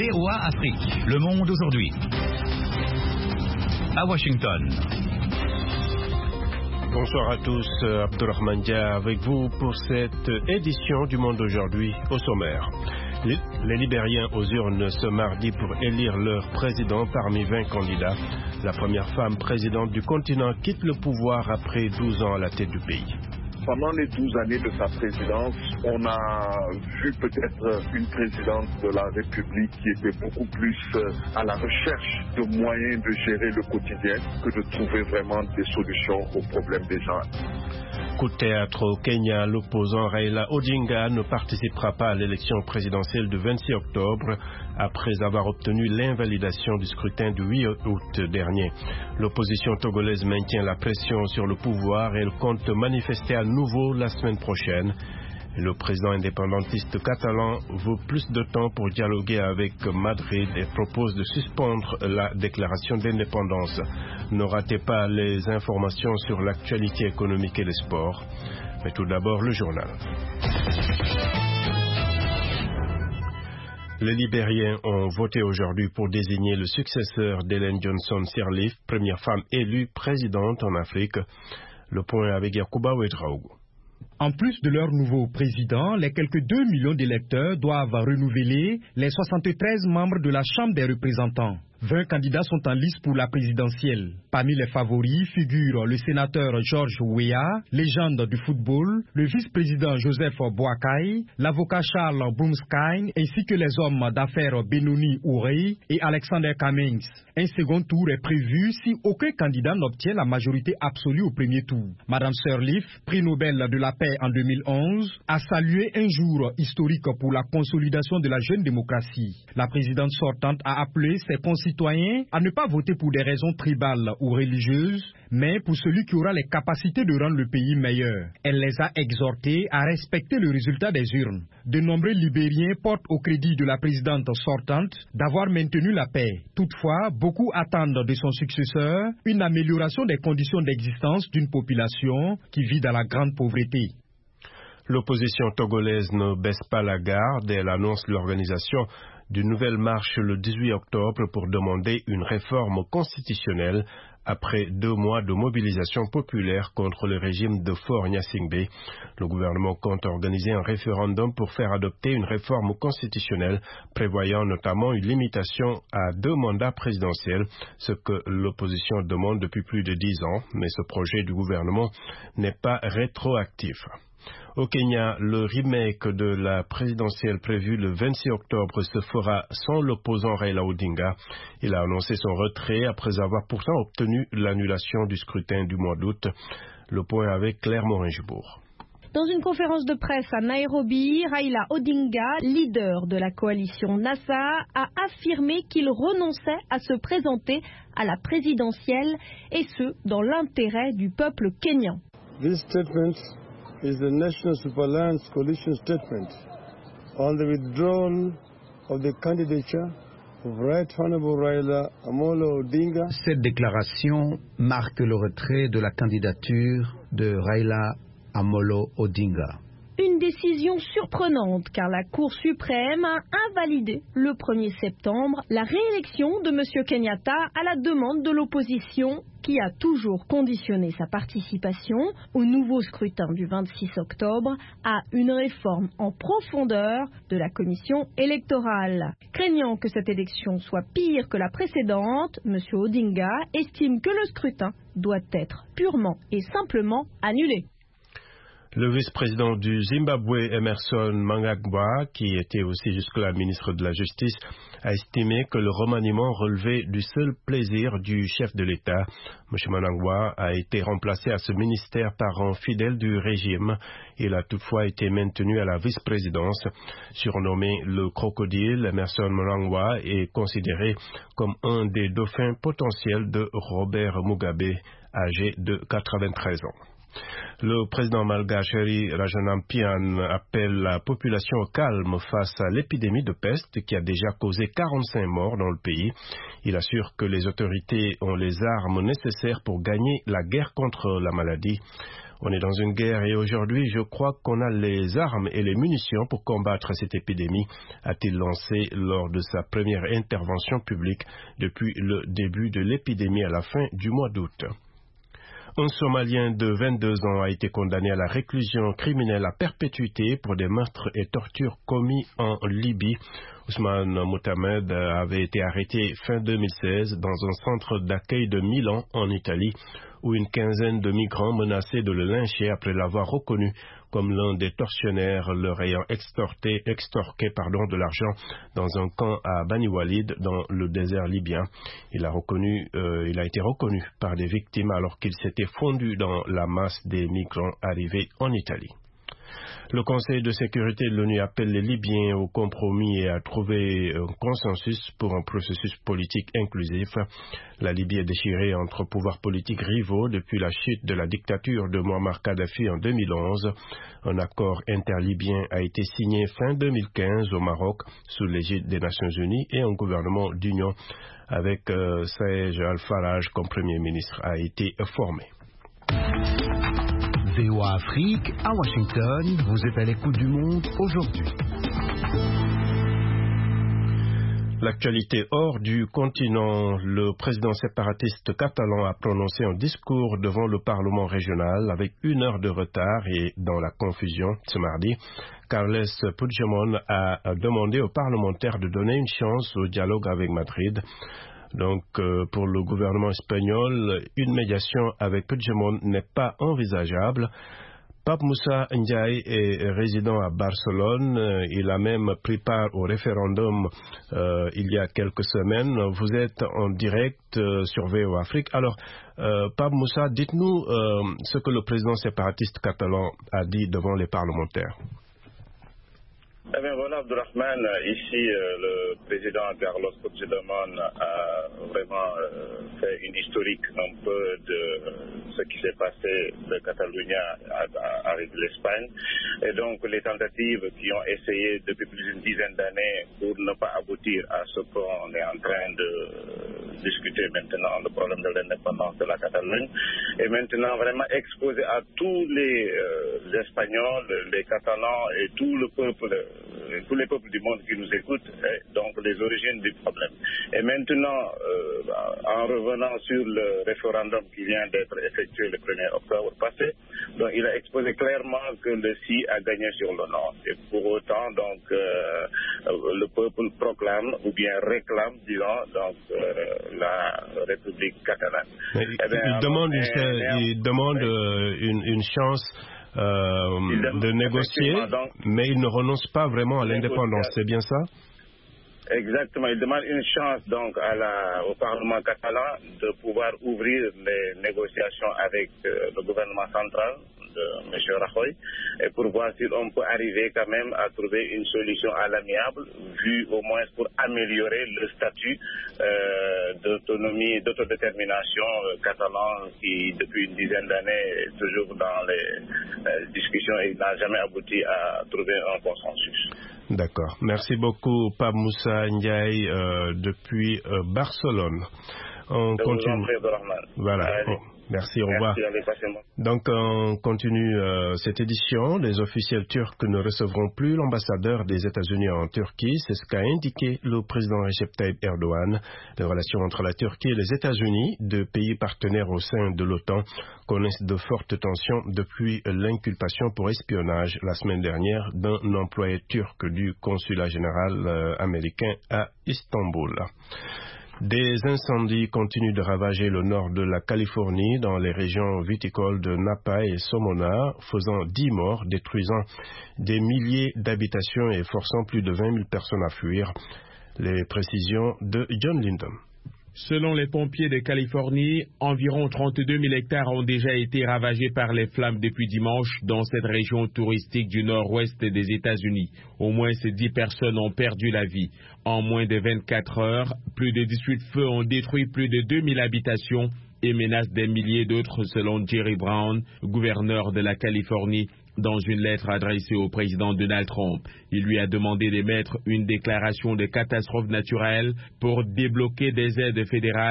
VOA Afrique, le monde aujourd'hui. À Washington. Bonsoir à tous, Abdurrahman Dia avec vous pour cette édition du Monde aujourd'hui au sommaire. Les Libériens aux urnes ce mardi pour élire leur président parmi 20 candidats. La première femme présidente du continent quitte le pouvoir après 12 ans à la tête du pays. Pendant les 12 années de sa présidence, on a vu peut-être une présidente de la République qui était beaucoup plus à la recherche de moyens de gérer le quotidien que de trouver vraiment des solutions aux problèmes des gens. Coup de théâtre au Kenya, l'opposant Raila Odinga ne participera pas à l'élection présidentielle du 26 octobre après avoir obtenu l'invalidation du scrutin du 8 août dernier. L'opposition togolaise maintient la pression sur le pouvoir et elle compte manifester à nouveau la semaine prochaine. Le président indépendantiste catalan veut plus de temps pour dialoguer avec Madrid et propose de suspendre la déclaration d'indépendance. Ne ratez pas les informations sur l'actualité économique et les sports. Mais tout d'abord, le journal. Les Libériens ont voté aujourd'hui pour désigner le successeur d'Ellen Johnson Sirleaf, première femme élue présidente en Afrique. Le point avec Yacouba Ouedraogo. En plus de leur nouveau président, les quelques 2 millions d'électeurs doivent renouveler les 73 membres de la Chambre des représentants. 20 candidats sont en lice pour la présidentielle. Parmi les favoris figurent le sénateur George Weah, légende du football, le vice-président Joseph Boakai, l'avocat Charles Brumskine, ainsi que les hommes d'affaires Benoni Ourey et Alexander Cummings. Un second tour est prévu si aucun candidat n'obtient la majorité absolue au premier tour. Madame Sirleaf, prix Nobel de la paix en 2011, a salué un jour historique pour la consolidation de la jeune démocratie. La présidente sortante a appelé ses concitoyens à ne pas voter pour des raisons tribales ou religieuses, mais pour celui qui aura les capacités de rendre le pays meilleur. Elle les a exhortés à respecter le résultat des urnes. De nombreux Libériens portent au crédit de la présidente sortante d'avoir maintenu la paix. Toutefois, beaucoup attendent de son successeur une amélioration des conditions d'existence d'une population qui vit dans la grande pauvreté. L'opposition togolaise ne baisse pas la garde. Elle annonce l'organisation d'une nouvelle marche le 18 octobre pour demander une réforme constitutionnelle après 2 mois de mobilisation populaire contre le régime de Faure Gnassingbé. Le gouvernement compte organiser un référendum pour faire adopter une réforme constitutionnelle prévoyant notamment une limitation à 2 mandats présidentiels, ce que l'opposition demande depuis plus de 10 ans, mais ce projet du gouvernement n'est pas rétroactif. Au Kenya, le remake de la présidentielle prévue le 26 octobre se fera sans l'opposant Raila Odinga. Il a annoncé son retrait après avoir pourtant obtenu l'annulation du scrutin du mois d'août. Le point avec Claire Morin-Jubour. Dans une conférence de presse à Nairobi, Raila Odinga, leader de la coalition NASA, a affirmé qu'il renonçait à se présenter à la présidentielle, et ce, dans l'intérêt du peuple kényan. This statement is the National Super Alliance Coalition statement on the withdrawal of the candidature of Right Honorable Raila Amolo Odinga. Cette déclaration marque le retrait de la candidature de Raila Amolo Odinga. Une décision surprenante car la Cour suprême a invalidé le 1er septembre la réélection de M. Kenyatta à la demande de l'opposition qui a toujours conditionné sa participation au nouveau scrutin du 26 octobre à une réforme en profondeur de la commission électorale. Craignant que cette élection soit pire que la précédente, M. Odinga estime que le scrutin doit être purement et simplement annulé. Le vice-président du Zimbabwe, Emmerson Mnangagwa, qui était aussi jusque-là ministre de la Justice, a estimé que le remaniement relevait du seul plaisir du chef de l'État. M. Mnangagwa a été remplacé à ce ministère par un fidèle du régime. Il a toutefois été maintenu à la vice-présidence. Surnommé le crocodile, Emmerson Mnangagwa est considéré comme un des dauphins potentiels de Robert Mugabe, âgé de 93 ans. Le président malgache Heri Rajanampian appelle la population au calme face à l'épidémie de peste qui a déjà causé 45 morts dans le pays. Il assure que les autorités ont les armes nécessaires pour gagner la guerre contre la maladie. On est dans une guerre et aujourd'hui, je crois qu'on a les armes et les munitions pour combattre cette épidémie, a-t-il lancé lors de sa première intervention publique depuis le début de l'épidémie à la fin du mois d'août. Un Somalien de 22 ans a été condamné à la réclusion criminelle à perpétuité pour des meurtres et tortures commis en Libye. Ousmane Moutamed avait été arrêté fin 2016 dans un centre d'accueil de Milan, en Italie, où une quinzaine de migrants menaçaient de le lyncher après l'avoir reconnu comme l'un des tortionnaires leur ayant extorqué de l'argent dans un camp à Bani Walid dans le désert libyen. Il a été reconnu par des victimes alors qu'il s'était fondu dans la masse des migrants arrivés en Italie. Le Conseil de sécurité de l'ONU appelle les Libyens au compromis et à trouver un consensus pour un processus politique inclusif. La Libye est déchirée entre pouvoirs politiques rivaux depuis la chute de la dictature de Muammar Kadhafi en 2011. Un accord interlibyen a été signé fin 2015 au Maroc sous l'égide des Nations Unies et un gouvernement d'union avec Saej Al-Farraj comme Premier ministre a été formé. VOA Afrique, à Washington, vous êtes à l'écoute du monde aujourd'hui. L'actualité hors du continent, le président séparatiste catalan a prononcé un discours devant le Parlement régional avec 1 heure de retard et dans la confusion ce mardi. Carles Puigdemont a demandé aux parlementaires de donner une chance au dialogue avec Madrid. Donc, pour le gouvernement espagnol, une médiation avec Puigdemont n'est pas envisageable. Pape Moussa Ndiaye est résident à Barcelone. Il a même pris part au référendum il y a quelques semaines. Vous êtes en direct sur VOA Afrique. Alors, Pape Moussa, dites-nous ce que le président séparatiste catalan a dit devant les parlementaires. Eh bien voilà, Abdurrahman, ici le président Carlos Puigdemont a vraiment fait une historique un peu de ce qui s'est passé de Catalogne avec l'Espagne. Et donc les tentatives qui ont essayé depuis plus d'une dizaine d'années pour ne pas aboutir à ce qu'on est en train de discuter maintenant, le problème de l'indépendance de la Catalogne, est maintenant vraiment exposé à tous les Espagnols, les Catalans et tous les peuples du monde qui nous écoutent, donc les origines du problème. Et maintenant, en revenant sur le référendum qui vient d'être effectué le 1er octobre passé, donc il a exposé clairement que le si a gagné sur le non. Et pour autant, donc, le peuple proclame ou bien réclame, disons, donc, la République catalane. Il demande une chance de négocier, mais il ne renonce pas vraiment à l'indépendance, c'est bien ça? Exactement, il demande une chance donc au Parlement catalan de pouvoir ouvrir les négociations avec le gouvernement central de M. Rajoy et pour voir si on peut arriver quand même à trouver une solution à l'amiable, vu au moins pour améliorer le statut d'autonomie, d'autodétermination catalan qui depuis une dizaine d'années est toujours dans les discussions et n'a jamais abouti à trouver un consensus. D'accord. Merci beaucoup, Pape Moussa Ndiaye, depuis Barcelone. On continue. Voilà. Merci, au revoir. Donc, on continue cette édition. Les officiels turcs ne recevront plus l'ambassadeur des États-Unis en Turquie. C'est ce qu'a indiqué le président Recep Tayyip Erdogan. Les relations entre la Turquie et les États-Unis, deux pays partenaires au sein de l'OTAN, connaissent de fortes tensions depuis l'inculpation pour espionnage la semaine dernière d'un employé turc du consulat général américain à Istanbul. Des incendies continuent de ravager le nord de la Californie dans les régions viticoles de Napa et Sonoma, faisant 10 morts, détruisant des milliers d'habitations et forçant plus de 20 000 personnes à fuir. Les précisions de John Lyndon. Selon les pompiers de Californie, environ 32 000 hectares ont déjà été ravagés par les flammes depuis dimanche dans cette région touristique du nord-ouest des États-Unis. Au moins 10 personnes ont perdu la vie. En moins de 24 heures, plus de 18 feux ont détruit plus de 2000 habitations et menacent des milliers d'autres selon Jerry Brown, gouverneur de la Californie, dans une lettre adressée au président Donald Trump. Il lui a demandé d'émettre une déclaration de catastrophe naturelle pour débloquer des aides fédérales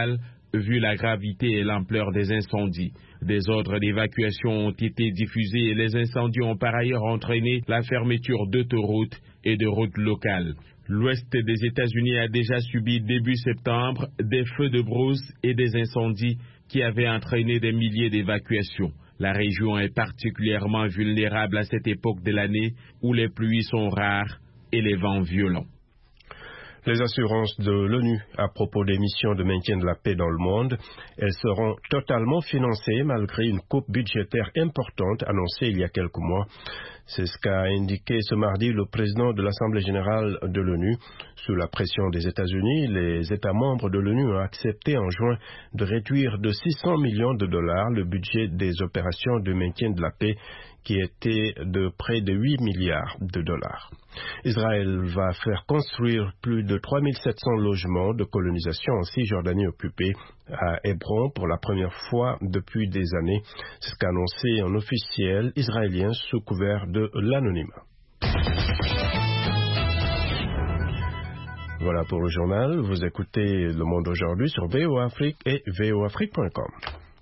vu la gravité et l'ampleur des incendies. Des ordres d'évacuation ont été diffusés et les incendies ont par ailleurs entraîné la fermeture d'autoroutes et de routes locales. L'ouest des États-Unis a déjà subi début septembre des feux de brousse et des incendies qui avaient entraîné des milliers d'évacuations. La région est particulièrement vulnérable à cette époque de l'année où les pluies sont rares et les vents violents. Les assurances de l'ONU à propos des missions de maintien de la paix dans le monde, elles seront totalement financées malgré une coupe budgétaire importante annoncée il y a quelques mois. C'est ce qu'a indiqué ce mardi le président de l'Assemblée générale de l'ONU. Sous la pression des États-Unis, les États membres de l'ONU ont accepté en juin de réduire de 600 millions de dollars le budget des opérations de maintien de la paix qui était de près de 8 milliards de dollars. Israël va faire construire plus de 3700 logements de colonisation en Cisjordanie occupée à Hébron pour la première fois depuis des années. C'est ce qu'a annoncé un officiel israélien sous couvert de l'anonymat. Voilà pour le journal. Vous écoutez Le Monde aujourd'hui sur VOA Afrique et voafrique.com.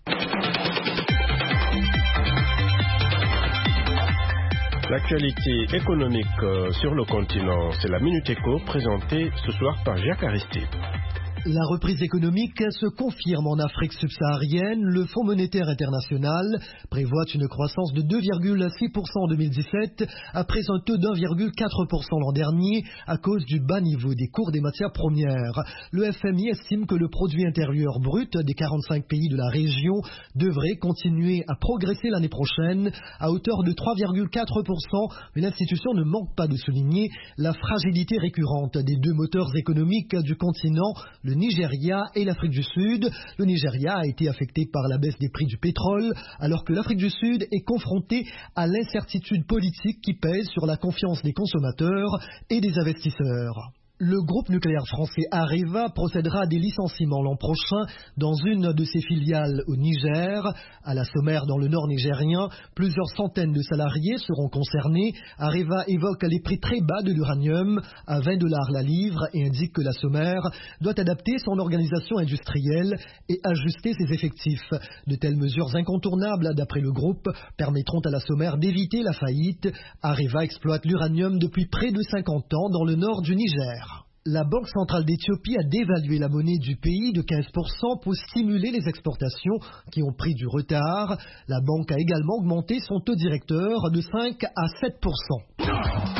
L'actualité économique sur le continent, c'est la Minute Éco présentée ce soir par Jacques Aristide. La reprise économique se confirme en Afrique subsaharienne. Le Fonds monétaire international prévoit une croissance de 2,6% en 2017 après un taux d'1,4% l'an dernier à cause du bas niveau des cours des matières premières. Le FMI estime que le produit intérieur brut des 45 pays de la région devrait continuer à progresser l'année prochaine à hauteur de 3,4%, mais l'institution ne manque pas de souligner la fragilité récurrente des deux moteurs économiques du continent, le Nigeria et l'Afrique du Sud. Le Nigeria a été affecté par la baisse des prix du pétrole, alors que l'Afrique du Sud est confrontée à l'incertitude politique qui pèse sur la confiance des consommateurs et des investisseurs. Le groupe nucléaire français Areva procédera à des licenciements l'an prochain dans une de ses filiales au Niger. À la Sommer, dans le nord nigérien, plusieurs centaines de salariés seront concernés. Areva évoque les prix très bas de l'uranium, à $20 la livre, et indique que la Sommer doit adapter son organisation industrielle et ajuster ses effectifs. De telles mesures incontournables, d'après le groupe, permettront à la Sommer d'éviter la faillite. Areva exploite l'uranium depuis près de 50 ans dans le nord du Niger. La Banque centrale d'Éthiopie a dévalué la monnaie du pays de 15% pour stimuler les exportations qui ont pris du retard. La banque a également augmenté son taux directeur de 5 à 7%.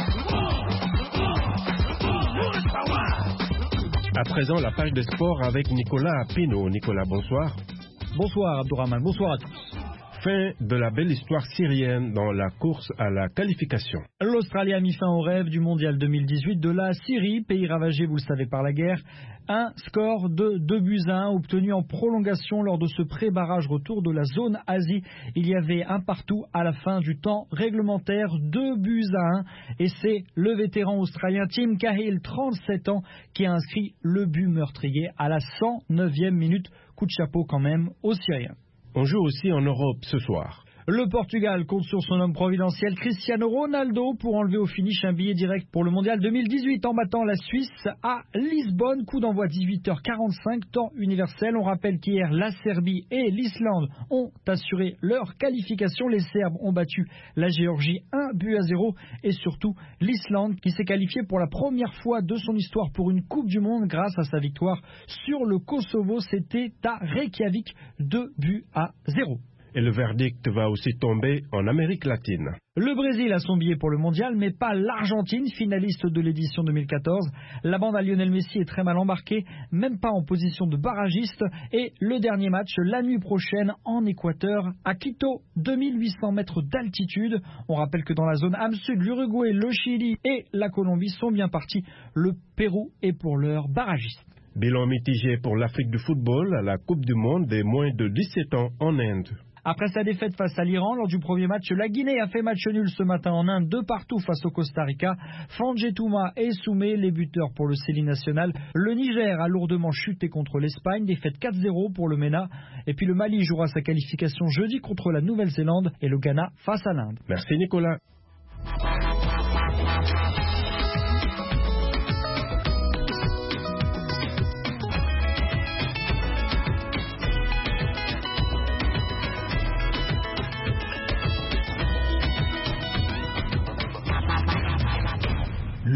À présent, la page de sport avec Nicolas Pino. Nicolas, bonsoir. Bonsoir Abdourahmane, bonsoir à tous. Fin de la belle histoire syrienne dans la course à la qualification. L'Australie a mis fin au rêve du mondial 2018 de la Syrie, pays ravagé, vous le savez, par la guerre. Un score de 2-1 obtenu en prolongation lors de ce pré-barrage retour de la zone Asie. Il y avait un partout à la fin du temps réglementaire, 2-1. Et c'est le vétéran australien Tim Cahill, 37 ans, qui a inscrit le but meurtrier à la 109e minute. Coup de chapeau quand même aux Syriens. On joue aussi en Europe ce soir. Le Portugal compte sur son homme providentiel Cristiano Ronaldo pour enlever au finish un billet direct pour le mondial 2018 en battant la Suisse à Lisbonne. Coup d'envoi 18h45, temps universel. On rappelle qu'hier, la Serbie et l'Islande ont assuré leur qualification. Les Serbes ont battu la Géorgie 1-0 et surtout l'Islande qui s'est qualifiée pour la première fois de son histoire pour une Coupe du Monde grâce à sa victoire sur le Kosovo. C'était à Reykjavik, 2-0. Et le verdict va aussi tomber en Amérique latine. Le Brésil a son billet pour le mondial, mais pas l'Argentine, finaliste de l'édition 2014. La bande à Lionel Messi est très mal embarquée, même pas en position de barragiste. Et le dernier match, la nuit prochaine, en Équateur, à Quito, 2800 mètres d'altitude. On rappelle que dans la zone âme sud, l'Uruguay, le Chili et la Colombie sont bien partis. Le Pérou est pour l'heure barragiste. Bilan mitigé pour l'Afrique du football à la Coupe du Monde des moins de 17 ans en Inde. Après sa défaite face à l'Iran, lors du premier match, la Guinée a fait match nul ce matin en Inde, 2-2 face au Costa Rica. Fangetouma et Soumé, les buteurs pour le Céline national. Le Niger a lourdement chuté contre l'Espagne, défaite 4-0 pour le MENA. Et puis le Mali jouera sa qualification jeudi contre la Nouvelle-Zélande et le Ghana face à l'Inde. Merci Nicolas.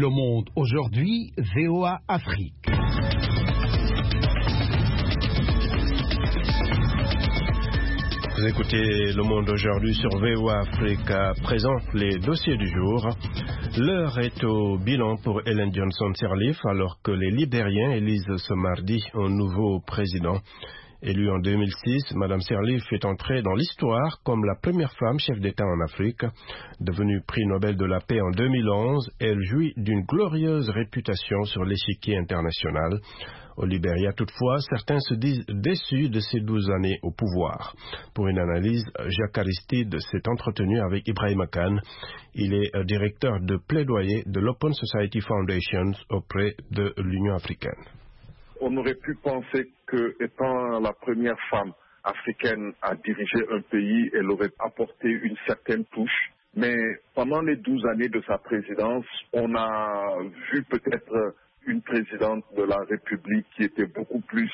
Le Monde aujourd'hui, VOA Afrique. Vous écoutez Le Monde aujourd'hui sur VOA Afrique. À présent, les dossiers du jour. L'heure est au bilan pour Ellen Johnson Sirleaf alors que les Libériens élisent ce mardi un nouveau président. Élue en 2006, Mme Sirleaf est entrée dans l'histoire comme la première femme chef d'État en Afrique. Devenue prix Nobel de la paix en 2011, elle jouit d'une glorieuse réputation sur l'échiquier international. Au Libéria, toutefois, certains se disent déçus de ces 12 années au pouvoir. Pour une analyse, Jacques Aristide s'est entretenu avec Ibrahim Khan. Il est directeur de plaidoyer de l'Open Society Foundation auprès de l'Union africaine. On aurait pu penser que, étant la première femme africaine à diriger un pays, elle aurait apporté une certaine touche. Mais pendant les 12 années de sa présidence, on a vu peut-être une présidente de la République qui était beaucoup plus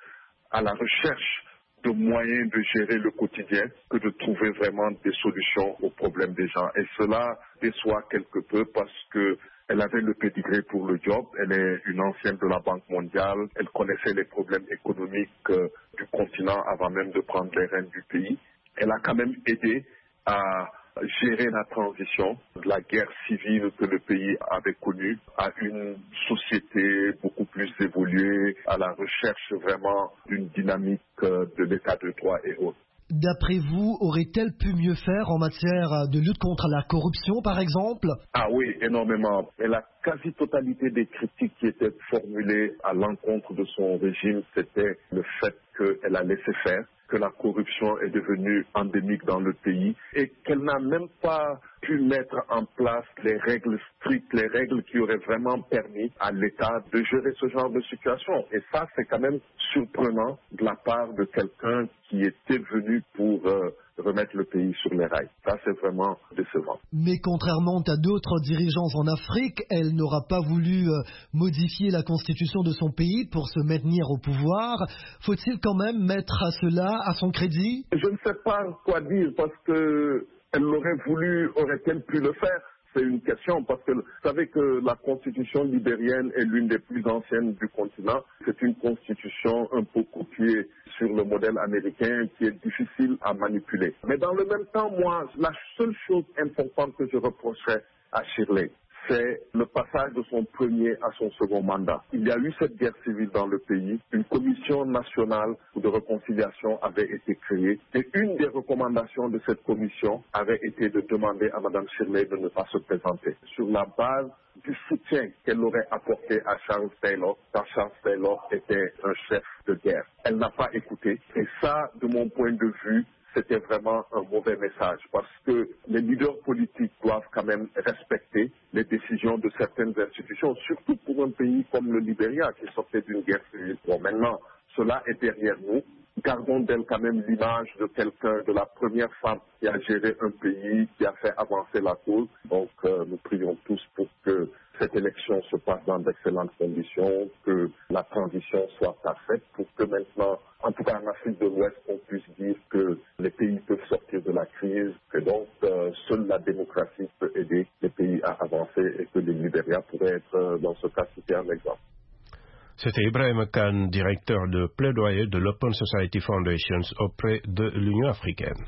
à la recherche de moyens de gérer le quotidien que de trouver vraiment des solutions aux problèmes des gens. Et cela déçoit quelque peu parce que elle avait le pédigré pour le job. Elle est une ancienne de la Banque mondiale. Elle connaissait les problèmes économiques du continent avant même de prendre les rênes du pays. Elle a quand même aidé à gérer la transition de la guerre civile que le pays avait connue à une société beaucoup plus évoluée, à la recherche vraiment d'une dynamique de l'état de droit et autres. D'après vous, aurait-elle pu mieux faire en matière de lutte contre la corruption, par exemple? Ah oui, énormément. Et la quasi-totalité des critiques qui étaient formulées à l'encontre de son régime, c'était le fait qu'elle a laissé faire, que la corruption est devenue endémique dans le pays et qu'elle n'a même pas pu mettre en place les règles strictes, les règles qui auraient vraiment permis à l'État de gérer ce genre de situation. Et ça, c'est quand même surprenant de la part de quelqu'un qui était venu pour remettre le pays sur les rails. Ça, c'est vraiment décevant. Mais contrairement à d'autres dirigeants en Afrique, elle n'aura pas voulu modifier la constitution de son pays pour se maintenir au pouvoir. Faut-il quand même mettre cela à son crédit? Je ne sais pas quoi dire parce que elle l'aurait voulu, aurait-elle pu le faire? C'est une question parce que vous savez que la constitution libérienne est l'une des plus anciennes du continent. C'est une constitution un peu copiée sur le modèle américain qui est difficile à manipuler. Mais dans le même temps, moi, la seule chose importante que je reprocherais à Shirley, c'est le passage de son premier à son second mandat. Il y a eu cette guerre civile dans le pays. Une commission nationale de réconciliation avait été créée. Et une des recommandations de cette commission avait été de demander à Mme Shirley de ne pas se présenter. Sur la base du soutien qu'elle aurait apporté à Charles Taylor, quand Charles Taylor était un chef de guerre. Elle n'a pas écouté. Et ça, de mon point de vue, c'était vraiment un mauvais message parce que les leaders politiques doivent quand même respecter les décisions de certaines institutions, surtout pour un pays comme le Libéria qui sortait d'une guerre civile. Bon, maintenant, cela est derrière nous. Gardons d'elle quand même l'image de quelqu'un, de la première femme qui a géré un pays, qui a fait avancer la cause. Donc, nous prions tous pour que cette élection se passe dans d'excellentes conditions, que la transition soit parfaite pour que maintenant, en tout cas en Afrique de l'Ouest, on puisse dire que les pays peuvent sortir de la crise, que donc seule la démocratie peut aider les pays à avancer et que le Libéria pourrait être dans ce cas cité un exemple. C'était Ibrahim Khan, directeur de plaidoyer de l'Open Society Foundation auprès de l'Union africaine.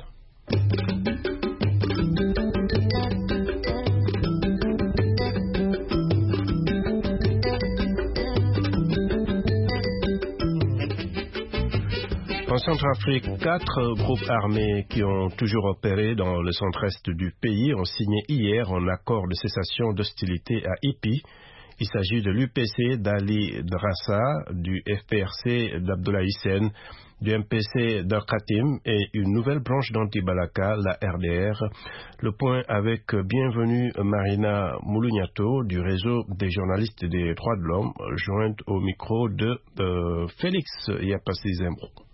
En Centrafrique, 4 groupes armés qui ont toujours opéré dans le centre-est du pays ont signé hier un accord de cessation d'hostilité à Ipi. Il s'agit de l'UPC d'Ali Drassa, du FPRC d'Abdoulaye Hissène, du MPC d'Arkatim et une nouvelle branche d'Anti-Balaka, la RDR. Le point avec bienvenue Marina Moulugnato du réseau des journalistes des droits de l'homme, jointe au micro de Félix Yapassi Zembro.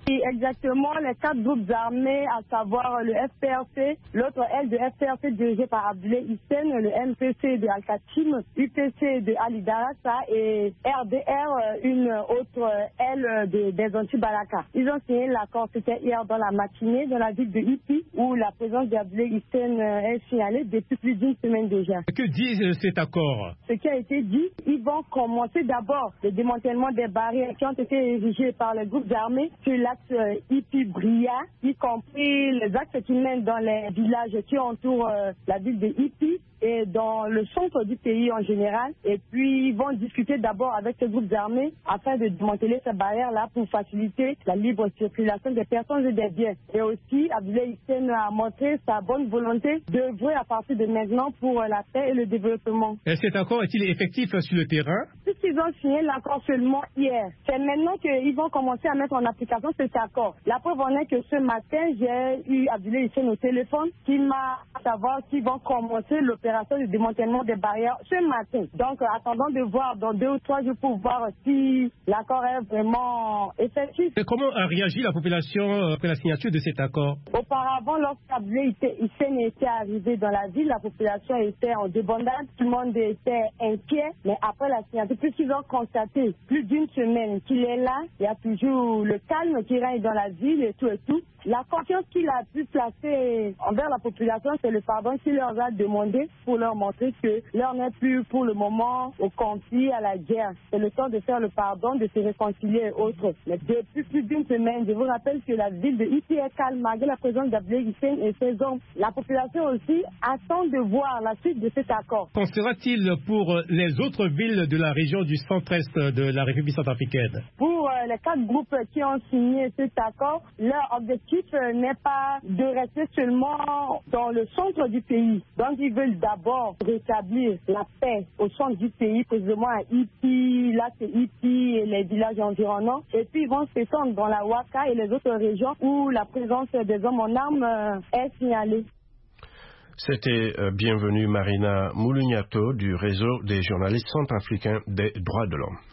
Et exactement, les 4 groupes armés, à savoir le FPRC, l'autre aile de FPRC dirigé par Abdoulaye Hissène, le MPC de Al-Khatim, UPC de Ali Darassa et RDR, une autre aile des anti-Balaka. Ils ont signé l'accord, c'était hier dans la matinée, dans la ville de Ipi, où la présence d'Abdoulaye Hissène est signalée depuis plus d'une semaine déjà. Que dit cet accord? Ce qui a été dit, ils vont commencer d'abord le démantèlement des barrières qui ont été érigées par les groupes armés sur l'axe Ipi-Bria, y compris les axes qui mènent dans les villages qui entourent la ville de Ipi et dans le centre du pays en général. Et puis, ils vont discuter d'abord avec ces groupes armés afin de démanteler ces barrières-là pour faciliter la libre circulation des personnes et des biens. Et aussi, Abdoulaye Hissène a montré sa bonne volonté d'œuvrer à partir de maintenant pour la paix et le développement. Et cet accord est-il effectif sur le terrain? Puisqu'ils ont signé l'accord seulement hier, c'est maintenant qu'ils vont commencer à mettre en application cet accord. La preuve en est que ce matin, j'ai eu Abdoulaye Hissène au téléphone qui m'a fait savoir qu'ils vont commencer l'opération de démantèlement des barrières ce matin. Donc, attendons de voir dans 2 ou 3 jours pour voir si l'accord est vraiment effectif. Et comment a réagi la population après la signature de cet accord? Auparavant, lorsqu'Abdoulaye Hissène était arrivé dans la ville, la population était en débandade, tout le monde était inquiet. Mais après la signature, puisqu'ils ont constaté plus d'une semaine qu'il est là, il y a toujours le calme qui règne dans la ville et tout et tout. La confiance qu'il a pu placer envers la population, c'est le pardon qu'il leur a demandé pour leur montrer que l'heure n'est plus pour le moment au conflit, à la guerre. C'est le temps de faire le pardon, de se réconcilier et autres. Mais depuis plus d'une semaine, je vous rappelle que la ville de Ipi est calme malgré la présence d'Abdoulaye Hissène et ses hommes. La population aussi attend de voir la suite de cet accord. Qu'en sera-t-il pour les autres villes de la région du centre-est de la République centrafricaine? Pour les 4 groupes qui ont signé cet accord, leur objectif n'est pas de rester seulement dans le centre du pays. Donc ils veulent d'abord rétablir la paix au centre du pays, précisément à Ipi, là c'est Ipi et les villages environnants. Et puis ils vont s'étendre dans la Ouaka et les autres régions où la présence des hommes en armes est signalée. C'était bienvenue Marina Mulugnato du réseau des journalistes centrafricains des droits de l'homme.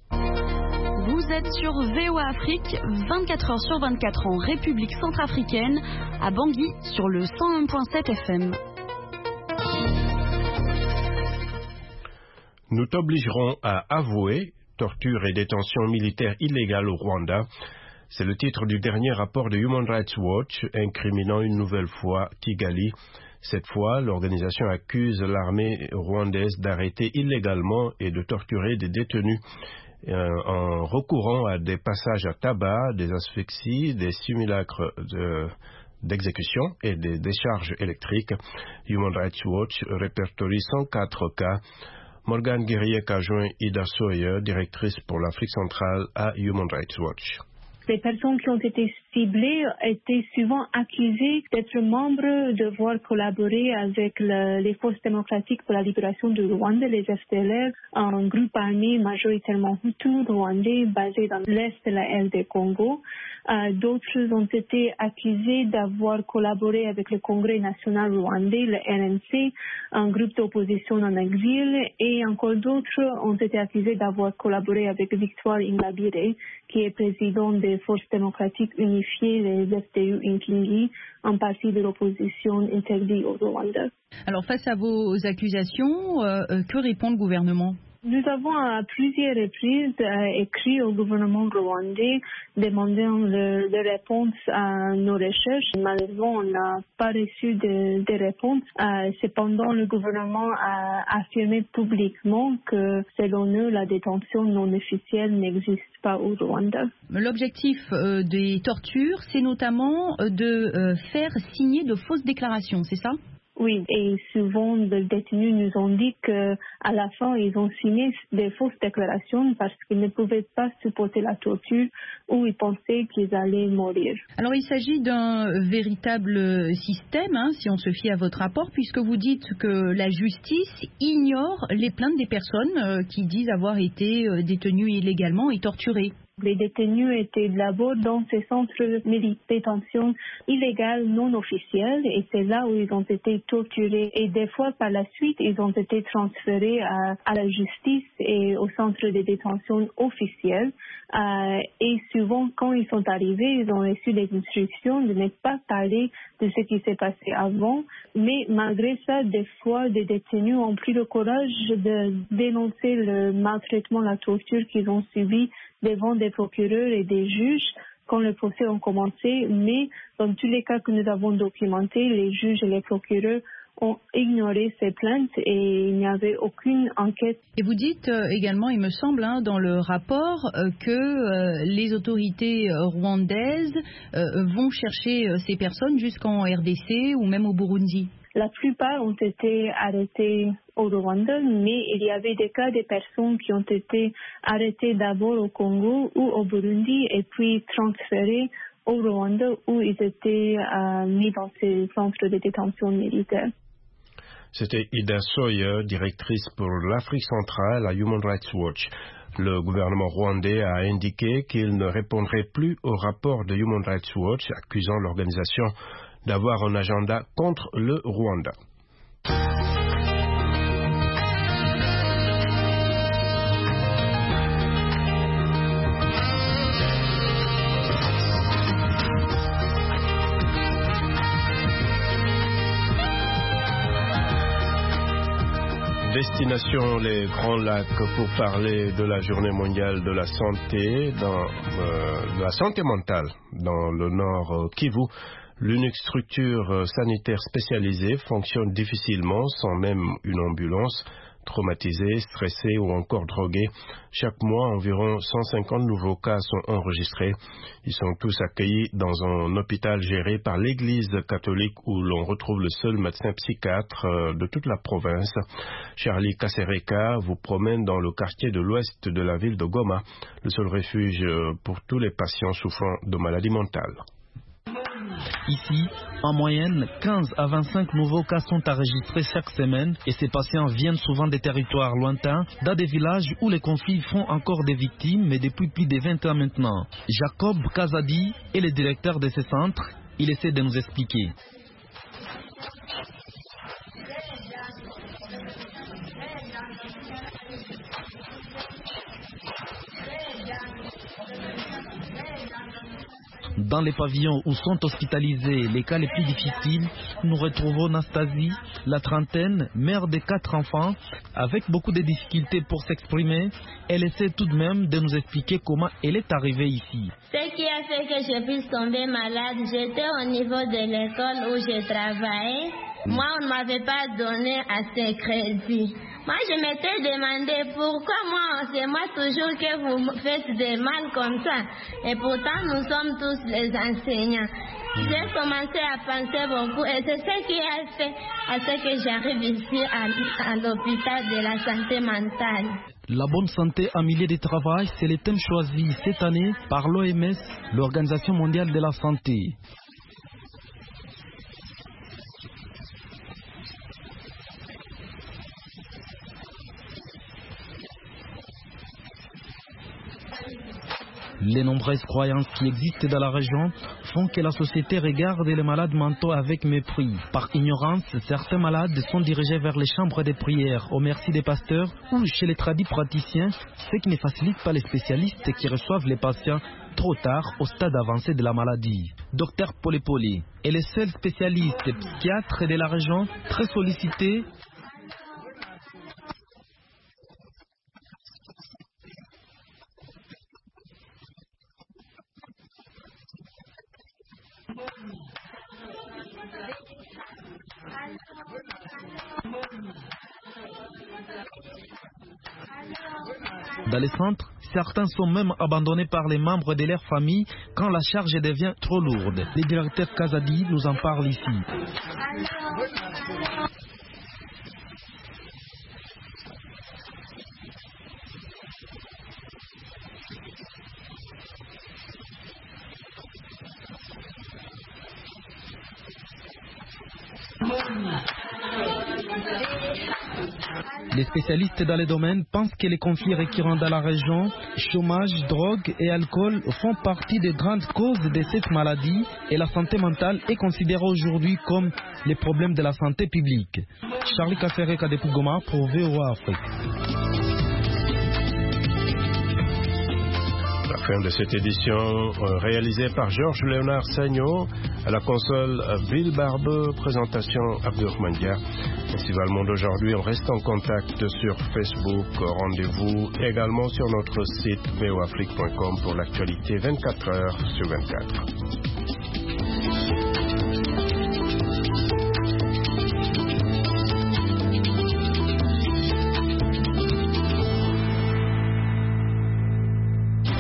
Vous êtes sur VOA Afrique, 24 heures sur 24 en République centrafricaine, à Bangui sur le 101.7 FM. Nous t'obligerons à avouer torture et détention militaire illégale au Rwanda. C'est le titre du dernier rapport de Human Rights Watch incriminant une nouvelle fois Kigali. Cette fois, l'organisation accuse l'armée rwandaise d'arrêter illégalement et de torturer des détenus en recourant à des passages à tabac, des asphyxies, des simulacres d'exécution et des décharges électriques. Human Rights Watch répertorie 104 cas. Morgane Guerrier a joint Ida Sawyer, directrice pour l'Afrique centrale à Human Rights Watch. Les personnes qui ont été ciblées étaient souvent accusées d'être membres, de devoir collaborer avec les forces démocratiques pour la libération du Rwanda, les FDLR, un groupe armé majoritairement Hutu rwandais basé dans l'est de la RD Congo. D'autres ont été accusés d'avoir collaboré avec le Congrès national rwandais, le RNC, un groupe d'opposition en exil, et encore d'autres ont été accusés d'avoir collaboré avec Victoire Ingabire, qui est président des forces démocratiques unifiées, les FDU Inkingi, un parti de l'opposition interdit au Rwanda. Alors face à vos accusations, que répond le gouvernement ? Nous avons à plusieurs reprises écrit au gouvernement rwandais demandant de réponses à nos recherches. Malheureusement, on n'a pas reçu de réponses. Cependant, le gouvernement a affirmé publiquement que, selon eux, la détention non officielle n'existe pas au Rwanda. L'objectif des tortures, c'est notamment de faire signer de fausses déclarations, c'est ça ? Oui, et souvent les détenus nous ont dit qu'à la fin, ils ont signé des fausses déclarations parce qu'ils ne pouvaient pas supporter la torture ou ils pensaient qu'ils allaient mourir. Alors il s'agit d'un véritable système, si on se fie à votre rapport, puisque vous dites que la justice ignore les plaintes des personnes qui disent avoir été détenues illégalement et torturées. Les détenus étaient d'abord dans ces centres de détention illégaux non officiels et c'est là où ils ont été torturés. Et des fois, par la suite, ils ont été transférés à la justice et au centre de détention officiel. Et souvent, quand ils sont arrivés, ils ont reçu des instructions de ne pas parler de ce qui s'est passé avant. Mais malgré ça, des fois, des détenus ont pris le courage de dénoncer le maltraitement, la torture qu'ils ont subi devant des procureurs et des juges quand le procès a commencé. Mais dans tous les cas que nous avons documentés, les juges et les procureurs ont ignoré ces plaintes et il n'y avait aucune enquête. Et vous dites également, il me semble, dans le rapport, que les autorités rwandaises vont chercher ces personnes jusqu'en RDC ou même au Burundi. La plupart ont été arrêtés au Rwanda, mais il y avait des cas de personnes qui ont été arrêtées d'abord au Congo ou au Burundi et puis transférées au Rwanda où ils étaient mis dans ces centres de détention militaire. C'était Ida Sawyer, directrice pour l'Afrique centrale à Human Rights Watch. Le gouvernement rwandais a indiqué qu'il ne répondrait plus au rapport de Human Rights Watch accusant l'organisation d'avoir un agenda contre le Rwanda. Destination les Grands Lacs pour parler de la journée mondiale de la santé, de la santé mentale dans le nord Kivu. L'unique structure sanitaire spécialisée fonctionne difficilement sans même une ambulance. Traumatisés, stressés ou encore drogués. Chaque mois, environ 150 nouveaux cas sont enregistrés. Ils sont tous accueillis dans un hôpital géré par l'Église catholique où l'on retrouve le seul médecin psychiatre de toute la province. Charlie Kasereka vous promène dans le quartier de l'ouest de la ville de Goma, le seul refuge pour tous les patients souffrant de maladies mentales. Ici, en moyenne, 15 à 25 nouveaux cas sont enregistrés chaque semaine et ces patients viennent souvent des territoires lointains, dans des villages où les conflits font encore des victimes, mais depuis plus de 20 ans maintenant. Jacob Kazadi est le directeur de ce centre. Il essaie de nous expliquer. Dans les pavillons où sont hospitalisés les cas les plus difficiles, nous retrouvons Nastasie, la trentaine, mère de 4 enfants, avec beaucoup de difficultés pour s'exprimer. Elle essaie tout de même de nous expliquer comment elle est arrivée ici. Ce qui a fait que je puisse tomber malade, j'étais au niveau de l'école où je travaillais. Moi, on ne m'avait pas donné assez crédit. Moi, je m'étais demandé pourquoi c'est moi toujours que vous me faites des mal comme ça. Et pourtant, nous sommes tous les enseignants. J'ai commencé à penser beaucoup et c'est ce qui a fait à ce que j'arrive ici à l'hôpital de la santé mentale. La bonne santé en milieu de travail, c'est le thème choisi cette année par l'OMS, l'Organisation mondiale de la santé. Les nombreuses croyances qui existent dans la région font que la société regarde les malades mentaux avec mépris. Par ignorance, certains malades sont dirigés vers les chambres de prière au merci des pasteurs ou chez les tradis praticiens, ce qui ne facilite pas les spécialistes qui reçoivent les patients trop tard au stade avancé de la maladie. Dr Polepoli est le seul spécialiste psychiatre de la région, très sollicité. Dans les centres, certains sont même abandonnés par les membres de leur famille quand la charge devient trop lourde. Le directeur Kazadi nous en parle ici. Les spécialistes dans les domaines pensent que les conflits récurrents dans la région, chômage, drogue et alcool font partie des grandes causes de cette maladie et la santé mentale est considérée aujourd'hui comme les problèmes de la santé publique. Charlie Kasereka de Goma pour VOA Afrique. La fin de cette édition réalisée par Georges Léonard Sagno, à la console Bill Barbe, présentation Abdourahmane Dia. Festival Monde aujourd'hui, on reste en contact sur Facebook, rendez-vous également sur notre site voafrique.com pour l'actualité 24 heures sur 24.